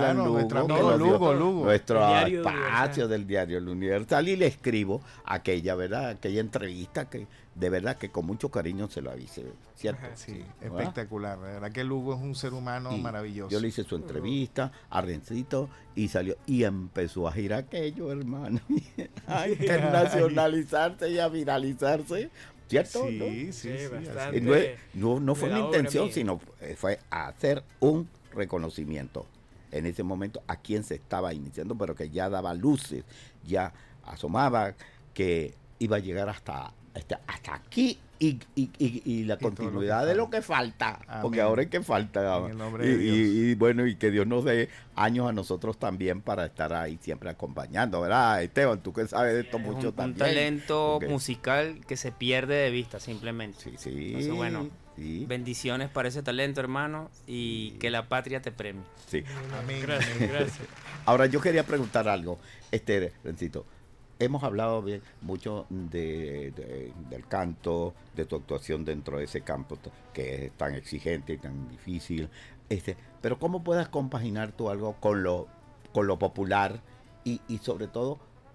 Lugo. Nuestro espacio del diario El Universal. Y le escribo aquella entrevista que de verdad que con mucho cariño se lo avisé, ¿cierto? Sí, espectacular. La verdad que Lugo es un ser humano maravilloso. Yo le hice su entrevista a Rencito y salió y empezó a girar aquello, hermano, a internacionalizarse y a viralizarse, ¿cierto? Sí, no fue mi intención, sino fue hacer un reconocimiento en ese momento a quien se estaba iniciando, pero que ya daba luces, ya asomaba que iba a llegar hasta aquí y la continuidad de lo que falta. Amén. Porque ahora es que falta. En el nombre de Dios. Y bueno, y que Dios nos dé años a nosotros también para estar ahí siempre acompañando, ¿verdad? Esteban, tú que sabes de esto mucho también. Un talento musical que se pierde de vista simplemente. Sí. Entonces, bueno, bendiciones para ese talento, hermano, y que la patria te premie. Sí. Amén. Gracias. Ahora yo quería preguntar algo, Rencito. Hemos hablado mucho del canto, de tu actuación dentro de ese campo que es tan exigente y tan difícil. Pero ¿cómo puedes compaginar tú algo con lo popular y sobre todo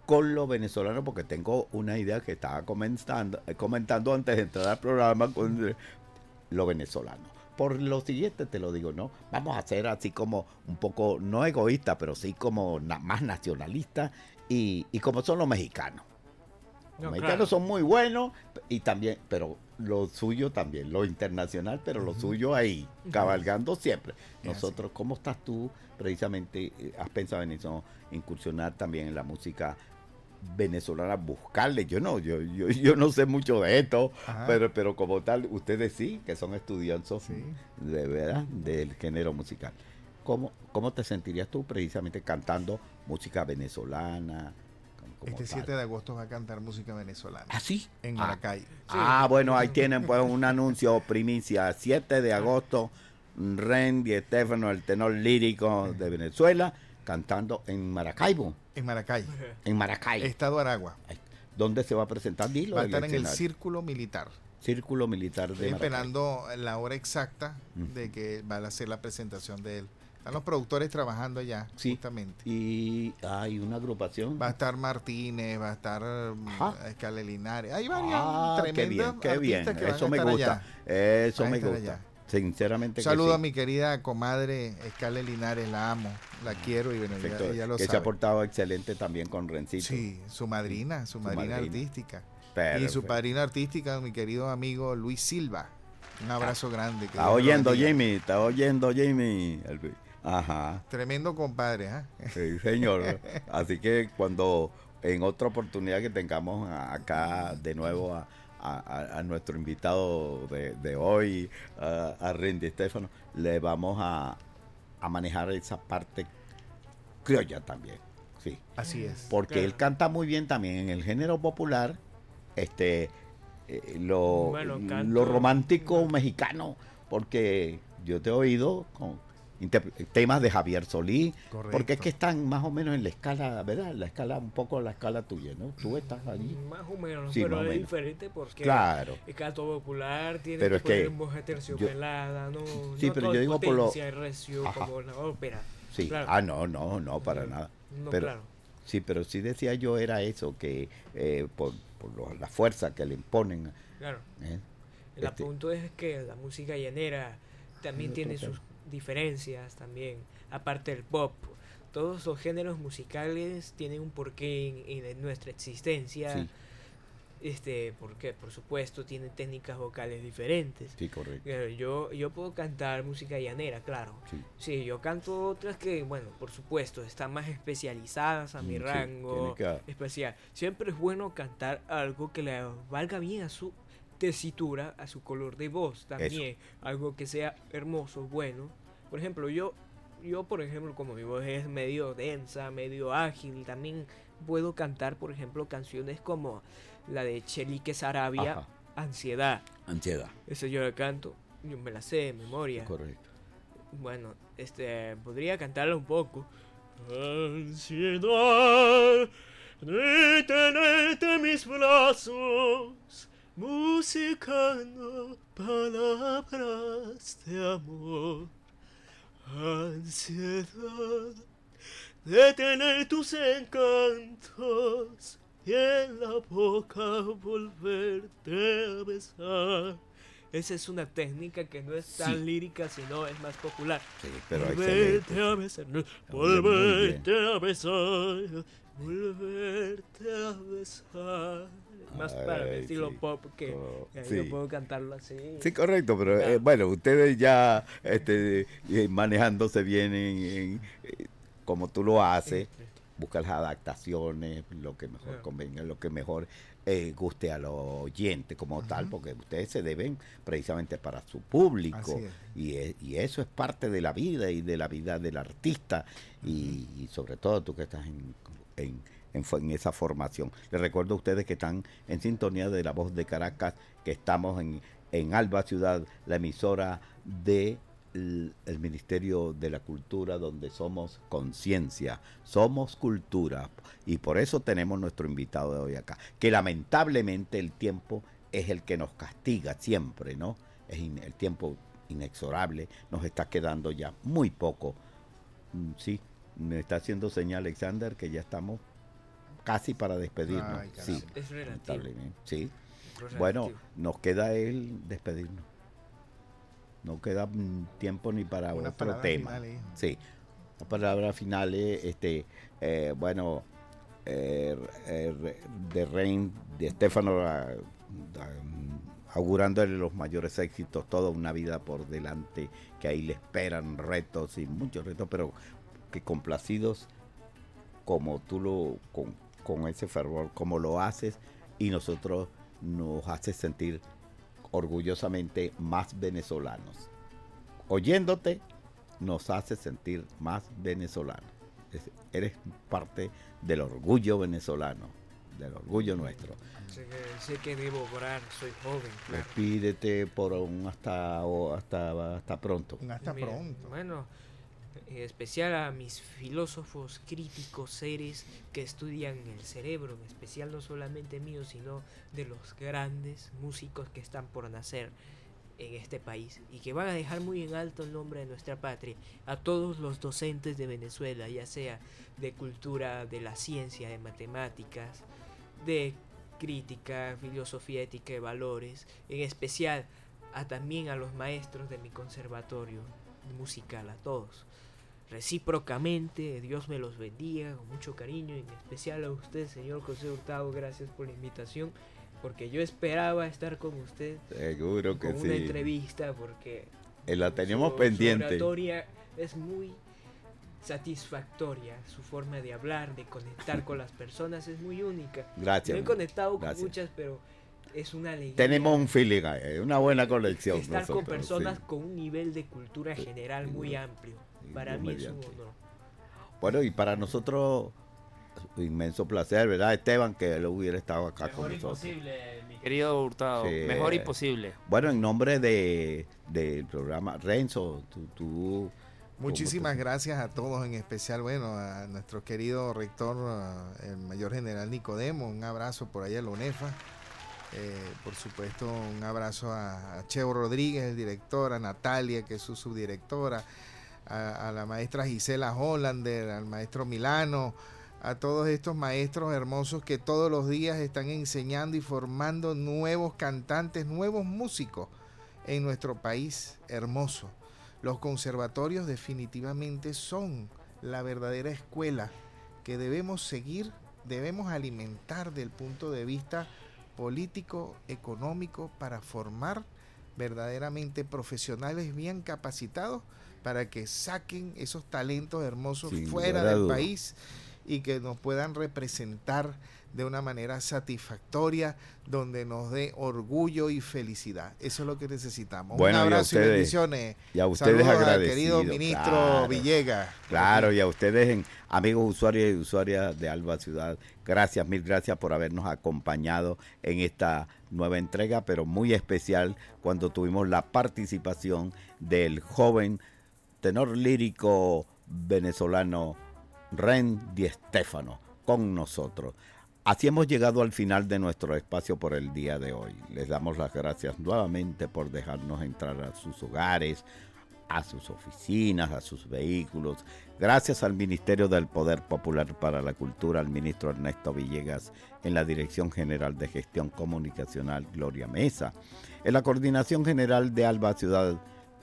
con lo venezolano, porque tengo una idea que estaba comentando antes de entrar al programa con lo venezolano. Por lo siguiente te lo digo, ¿no? Vamos a ser así como un poco, no egoísta, pero sí como más nacionalista y como son los mexicanos. Los mexicanos son muy buenos y también, pero lo suyo también, lo internacional, pero lo suyo ahí, cabalgando siempre. Nosotros, ¿cómo estás tú? Precisamente, ¿has pensado en eso? Incursionar también en la música venezolana, buscarle. Yo no sé mucho de esto, pero como tal, ustedes sí, que son estudiosos de verdad del género musical. ¿Cómo te sentirías tú precisamente cantando música venezolana? Este 7 de agosto va a cantar música venezolana. ¿Ah, sí? En Maracay. Bueno, ahí tienen pues un anuncio primicia. 7 de agosto, Randy Estefano, el tenor lírico de Venezuela, cantando en Maracaibo. En Maracay. En Maracay. Estado Aragua. ¿Dónde se va a presentar? Dilo. Va a estar en el Círculo Militar. Círculo Militar de Estoy Maracay. esperando la hora exacta de que va a hacer la presentación de él. Están los productores trabajando allá, justamente. Y hay una agrupación. Va a estar Martínez, va a estar Escala Linares. Hay varias tremendas qué bien. artistas que Eso van a me estar gusta. allá. Eso me gusta. Allá. Sinceramente. Saludo a mi querida comadre Escala Linares, la amo, la quiero y bueno, ya lo que sabe. se ha portado excelente también con Rencito. Sí, su madrina artística. Perfecto. Y su padrina artística, mi querido amigo Luis Silva. Un abrazo grande. Está oyendo Jamie. Ajá. Tremendo compadre, Sí, señor. Así que cuando en otra oportunidad que tengamos acá de nuevo a nuestro invitado de hoy, a Randy Estefano, le vamos a manejar esa parte criolla también. Sí. Así es. Porque él canta muy bien también en el género popular, lo romántico mexicano, porque yo te he oído con temas de Javier Solís. Correcto. Porque es que están más o menos en la escala, ¿verdad? Un poco la escala tuya, ¿no? Tú estás allí. Más o menos, sí, pero es diferente porque el canto popular tiene pero que voz terciopelada, sí, pero yo digo por lo recio como la ópera. Sí, claro. No, para nada. No, pero, claro. Sí, pero sí decía yo era eso, que por la fuerza que le imponen. Claro. El punto es que la música llanera también tiene sus diferencias también, aparte del pop. Todos los géneros musicales tienen un porqué en nuestra existencia. Sí. Porque por supuesto tienen técnicas vocales diferentes. Sí, correcto. Yo puedo cantar música llanera, claro. Sí, yo canto otras que, bueno, por supuesto, están más especializadas a mi rango especial. Siempre es bueno cantar algo que le valga bien a su tesitura, a su color de voz también. Algo que sea hermoso, bueno. Por ejemplo, yo por ejemplo, como mi voz es medio densa, medio ágil, también puedo cantar, por ejemplo, canciones como la de Chelique Sarabia, Ansiedad. Esa yo la canto, yo me la sé de memoria. Correcto. Bueno, podría cantarla un poco. Ansiedad de tenerte en mis brazos, musicando palabras de amor. Ansiedad de tener tus encantos y en la boca volverte a besar. Esa es una técnica que no es tan lírica, sino es más popular. Sí, pero volverte a besar, volverte a besar, volverte a besar. Más para el estilo pop que yo puedo cantarlo así. Sí, correcto, pero bueno, ustedes ya manejándose bien como tú lo haces, buscan las adaptaciones, lo que mejor convenga, lo que mejor guste a los oyentes como tal, porque ustedes se deben precisamente para su público y eso es parte de la vida y de la vida del artista y sobre todo tú que estás en esa formación. Les recuerdo a ustedes que están en sintonía de La Voz de Caracas, que estamos en Alba Ciudad, la emisora de el Ministerio de la Cultura, donde somos conciencia, somos cultura, y por eso tenemos nuestro invitado de hoy acá, que lamentablemente el tiempo es el que nos castiga siempre, ¿no? Es el tiempo inexorable, nos está quedando ya muy poco. Sí, me está haciendo señal Alexander que ya estamos casi para despedirnos. Ay, sí, es relativo. Sí. Es Bueno, relativo. nos queda el despedirnos. No queda tiempo ni para Unas otro palabras tema. finales. Sí, las palabras finales, bueno, de Rein, de Estefano, augurándole los mayores éxitos, toda una vida por delante, que ahí le esperan retos y muchos retos, pero que complacidos como tú con ese fervor, como lo haces, y nosotros nos haces sentir orgullosamente más venezolanos. Oyéndote nos hace sentir más venezolanos. Eres parte del orgullo venezolano, del orgullo nuestro. Sé que debo orar, soy joven, claro. Despídete por un hasta pronto. Hasta Mira, pronto. Bueno, en especial a mis filósofos críticos, seres que estudian el cerebro, en especial no solamente mío, sino de los grandes músicos que están por nacer en este país y que van a dejar muy en alto el nombre de nuestra patria. A todos los docentes de Venezuela, ya sea de cultura, de la ciencia, de matemáticas, de crítica, filosofía, ética y valores, en especial también a los maestros de mi conservatorio musical, a todos. Recíprocamente, Dios me los bendiga con mucho cariño, en especial a usted, señor José Hurtado, gracias por la invitación, porque yo esperaba estar con usted. Seguro que con sí. una entrevista, porque la teníamos su pendiente. oratoria es muy satisfactoria, su forma de hablar, de conectar con las personas es muy única. Gracias. No he conectado gracias. con muchas, pero es una alegría. Tenemos un feeling, una buena conexión. Estar nosotros, con personas sí. con un nivel de cultura general muy amplio. Para mí es un honor. Bueno, y para nosotros, inmenso placer, ¿verdad, Esteban? Que él hubiera estado acá Mejor con nosotros. imposible, mi querido Hurtado. Sí. Mejor imposible. Bueno, en nombre del programa, Renzo, tú Muchísimas gracias a todos, en especial, bueno, a nuestro querido rector, el mayor general Nicodemo, un abrazo por allá a la UNEFA. Por supuesto, un abrazo a Cheo Rodríguez, el director, a Natalia, que es su subdirectora, a la maestra Gisela Hollander, al maestro Milano, a todos estos maestros hermosos que todos los días están enseñando y formando nuevos cantantes, nuevos músicos en nuestro país hermoso. Los conservatorios definitivamente son la verdadera escuela que debemos seguir, debemos alimentar del punto de vista político, económico, para formar verdaderamente profesionales bien capacitados para que saquen esos talentos hermosos fuera del país y que nos puedan representar de una manera satisfactoria, donde nos dé orgullo y felicidad. Eso es lo que necesitamos. Bueno, un abrazo y ustedes, bendiciones. Y a ustedes saludos agradecidos. al querido ministro claro, Villegas. Claro, y a ustedes, amigos usuarios y usuarias de Alba Ciudad, gracias, mil gracias por habernos acompañado en esta nueva entrega, pero muy especial cuando tuvimos la participación del joven tenor lírico venezolano Ren Di Stefano con nosotros. Así hemos llegado al final de nuestro espacio por el día de hoy. Les damos las gracias nuevamente por dejarnos entrar a sus hogares, a sus oficinas, a sus vehículos. Gracias al Ministerio del Poder Popular para la Cultura, al ministro Ernesto Villegas, en la Dirección General de Gestión Comunicacional Gloria Mesa, en la Coordinación General de Alba Ciudad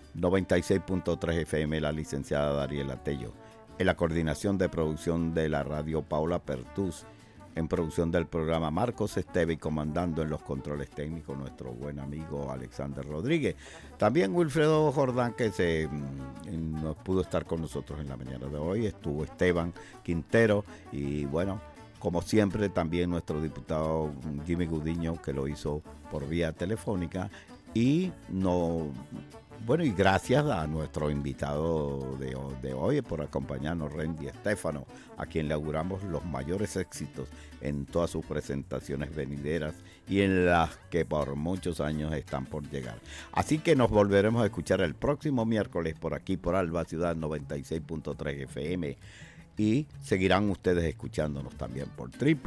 96.3 FM, la licenciada Dariela Tello, en la Coordinación de Producción de la Radio Paula Pertús, en producción del programa Marcos Esteve y comandando en los controles técnicos nuestro buen amigo Alexander Rodríguez. También Wilfredo Jordán, que no pudo estar con nosotros en la mañana de hoy. Estuvo Esteban Quintero y bueno, como siempre también nuestro diputado Jimmy Gudiño, que lo hizo por vía telefónica. Y bueno, y gracias a nuestro invitado de hoy por acompañarnos, Ren Di Stefano, a quien le auguramos los mayores éxitos en todas sus presentaciones venideras y en las que por muchos años están por llegar. Así que nos volveremos a escuchar el próximo miércoles por aquí, por Alba Ciudad 96.3 FM. Y seguirán ustedes escuchándonos también por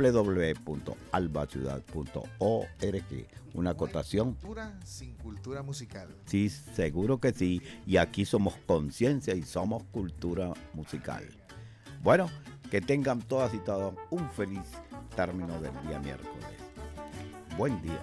www.albaciudad.org. Una acotación. Cultura sin cultura musical. Sí, seguro que sí. Y aquí somos conciencia y somos cultura musical. Bueno, que tengan todas y todos un feliz término del día miércoles. Buen día.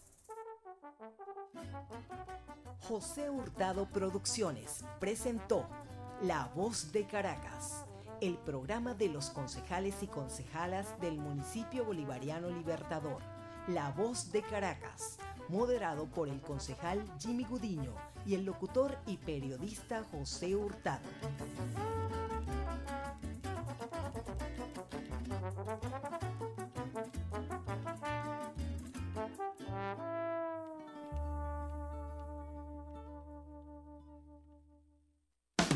José Hurtado Producciones presentó La Voz de Caracas, el programa de los concejales y concejalas del municipio bolivariano Libertador. La Voz de Caracas, moderado por el concejal Jimmy Gudiño y el locutor y periodista José Hurtado.